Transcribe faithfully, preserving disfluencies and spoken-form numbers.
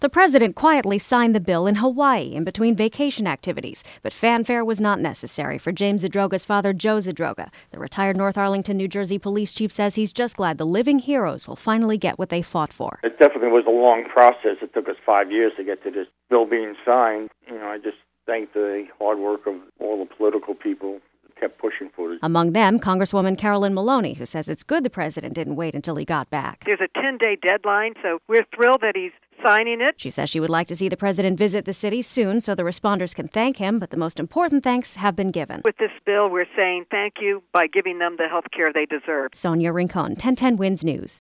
The president quietly signed the bill in Hawaii in between vacation activities, but fanfare was not necessary for James Zadroga's father, Joe Zadroga. The retired North Arlington, New Jersey police chief says he's just glad the living heroes will finally get what they fought for. It definitely was a long process. It took us five years to get to this bill being signed. You know, I just thank the hard work of all the political people who kept pushing for it. Among them, Congresswoman Carolyn Maloney, who says it's good the president didn't wait until he got back. There's a ten-day deadline, so we're thrilled that he's signing it. She says she would like to see the president visit the city soon so the responders can thank him, but the most important thanks have been given. With this bill, we're saying thank you by giving them the health care they deserve. Sonia Rincon, ten ten Wins News.